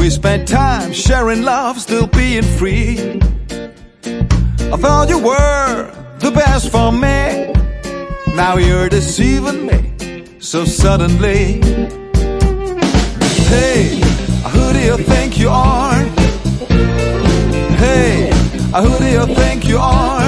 We spent time sharing love, still being free. I thought you were the best for me. Now you're deceiving me so suddenly. Hey, who do you think you are? Hey, who do you think you are?